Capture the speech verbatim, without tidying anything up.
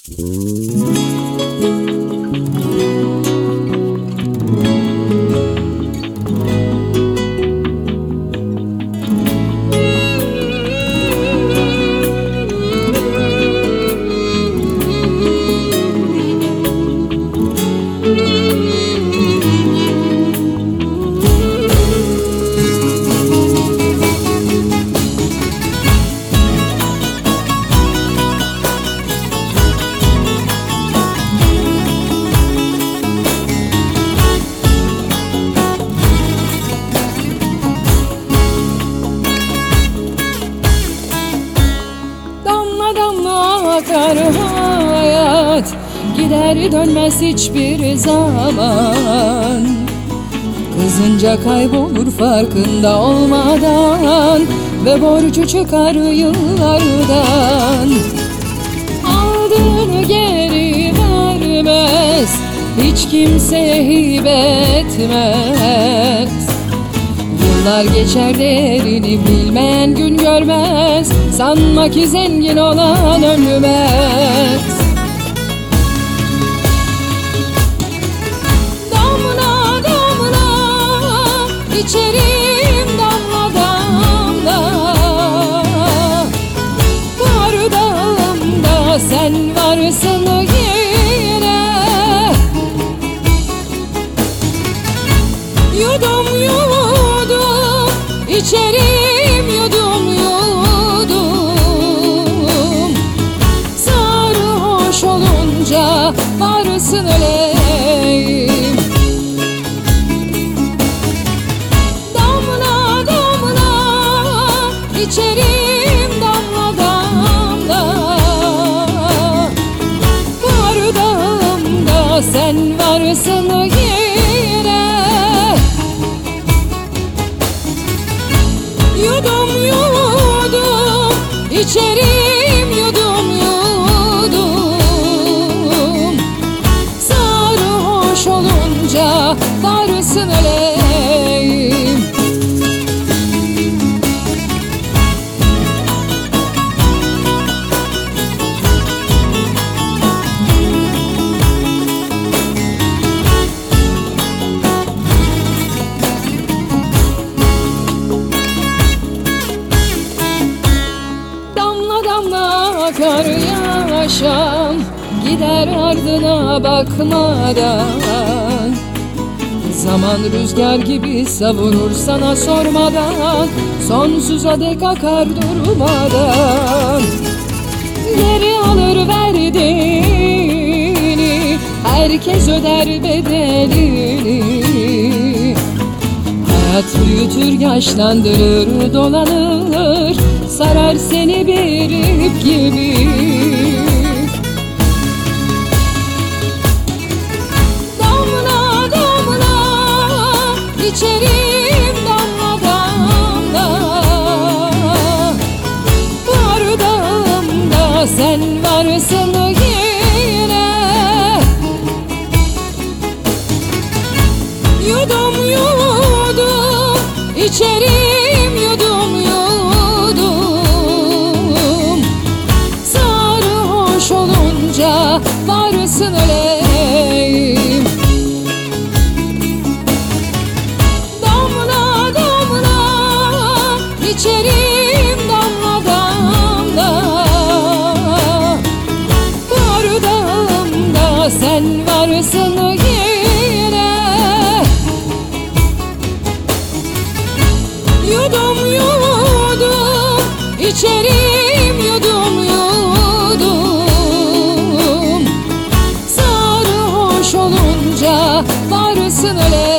Akar hayat, gider dönmez hiçbir zaman. Kızınca kaybolur farkında olmadan, ve borcu çıkar yıllardan. Aldığını geri vermez, hiç kimseye hibe etmez. Yıllar geçer değerini bilmeyen gün görmez, sanma ki zengin olan ölmez. Damla damla içerim, damla damla bardağımda sen varsın yine. Yudum yudum içerim, yudum yudum sarhoş olunca varsın öleyim. Damla damla içerim, damla damla bardağımda sen varsın yine. Yudum yudum içerim, yudum yudum sarhoş olunca varsın öleyim. Akar yaşam, gider ardına bakmadan. Zaman rüzgar gibi savurur sana sormadan, sonsuza dek akar durmadan. Geri alır verdiğini, herkes öder bedelini. Hayat büyütür, yaşlandırır, dolanır, sarar seni bir ip gibi. Damla damla içerim, damla damla bardağımda sen varsın yine. Yudum yudum içerim, yudum yudum sarhoş olunca varsın öleyim. Damla damla içerim, damla damla bardağımda sen varsın yine. Yudum yudum içerim, yudum yudum sarhoş olunca varsın öleyim.